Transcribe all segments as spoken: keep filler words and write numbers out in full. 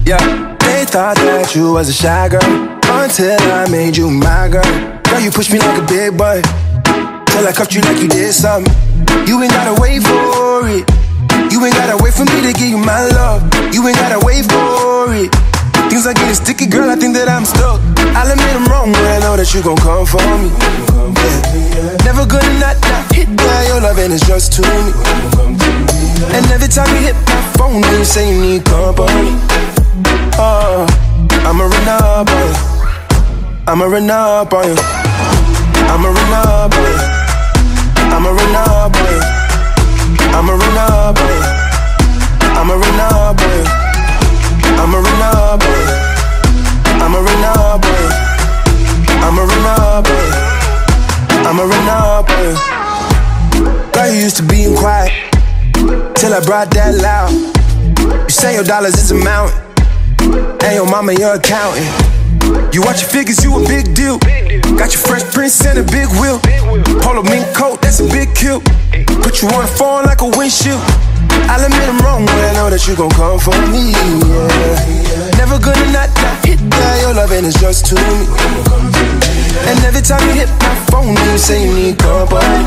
Yeah, they thought that you was a shy girl until I made you my girl. Girl, you pushed me like a big boy till I cuffed you like you did something. You ain't gotta wait for it. You ain't gotta wait for me to give you my love. You ain't gotta wait for it. Things are getting sticky, girl, I think that I'm stuck. I'll admit I'm wrong, but I know that you gon' come for me. Yeah. Never gonna not, not hit that, your loving is just to me. And every time you hit my phone, you say you need company. Oh, I'ma run up on you. I'ma run up on you. I'ma run up on you. I'ma run up on you. I'ma run up on you. I'ma run up on you. I'ma run up on you. I'ma run up on you. I'ma run up on you. I'ma run up on you. Girl, you used to being quiet till I brought that loud. You say your dollars is a mountain, and your mama your accountant. You watch your figures, you a big deal. Got your Fresh Prince and a big wheel. Polo mink coat, that's a big kill. Put you on the phone like a windshield. I'll admit I'm wrong, but I know that you gon' come for me, yeah. Never gonna not, not hit that, your loving is just to me. And every time you hit my phone, you say you need company.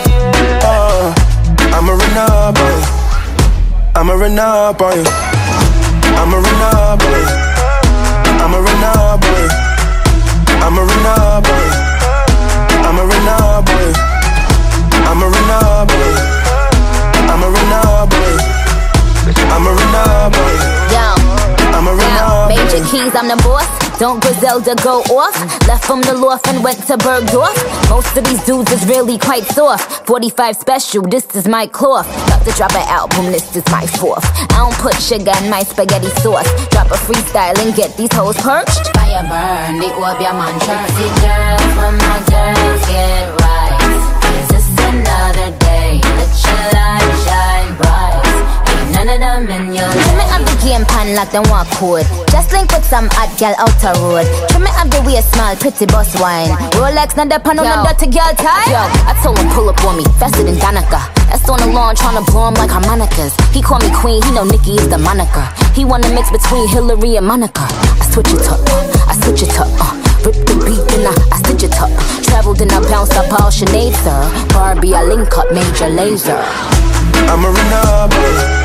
Oh, I'ma run up on you. I'ma run up on you. I'ma run up on you. I'ma run up on you. I'ma run up on you. I'ma run up on you. I'ma run up on you. I'ma run up on you. I'ma run up on you. Yo, I'ma run up on you. Major Keys, I'm the boss. Don't Griselda go off. Left from the loft and went to Bergdorf. Most of these dudes is really quite soft. forty-five special, this is my cloth. About to drop an album, this is my fourth. I don't put sugar in my spaghetti sauce. Drop a freestyle and get these hoes perched. Fire burn, the orb your mantra. See girls, when my girls get right. Is this another day that your light shine bright? Ain't none of them in your life. Trim it up the game pan like them walk code. Just link with some hot gal outer road. Trim it up the way small, pretty boss wine. Rolex, not that pan on the dirty girl tie. Yo, I told him pull up on me, faster than Danica. That's on the lawn tryna blow him like harmonicas. He call me queen, he know Nicki is the moniker. He wanna mix between Hillary and Monica. I switch it up, uh, I switch it up, uh. Rip the beat and I, I stitch it up. Traveled and I bounced up all Sinead, sir. Barbie, I link up Major Lazer. I'ma run up on you.